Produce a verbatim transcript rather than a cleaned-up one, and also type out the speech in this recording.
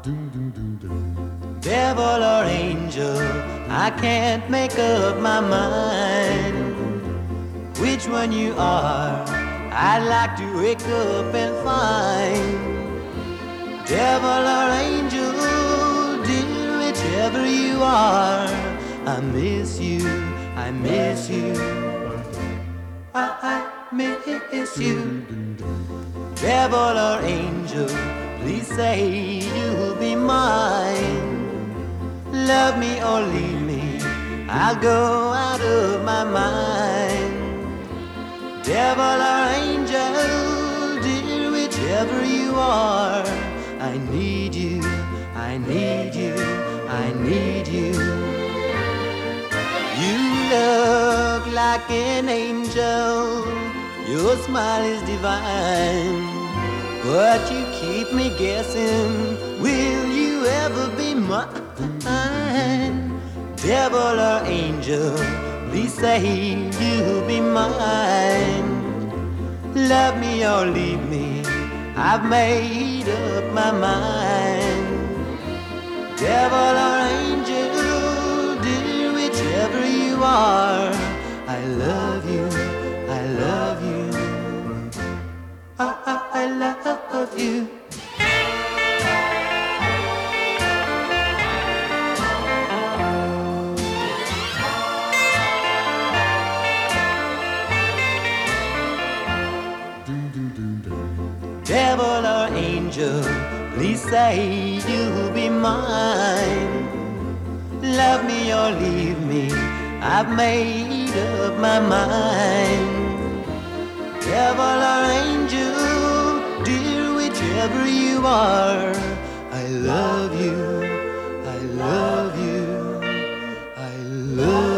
Devil or angel, I can't make up my mind which one you are. I'd like to wake up and find. Devil or angel, dear, whichever you are, I miss you, I miss you, I, I miss you. Devil or angel, please say you'll be mine. Love me or leave me, I'll go out of my mind. Devil or angel, dear, whichever you are, I need you, I need you, I need you. You look like an angel, your smile is divine, but you keep me guessing, will you ever be mine? Devil or angel, please say you'll be mine. Love me or leave me, I've made up my mind. Devil or angel, dear, whichever you are, I love you, I love you, I, I, I love you. Devil or angel, please say you'll be mine. Love me or leave me, I've made up my mind. Devil or angel, dear, whichever you are, I love you, I love you, I love you.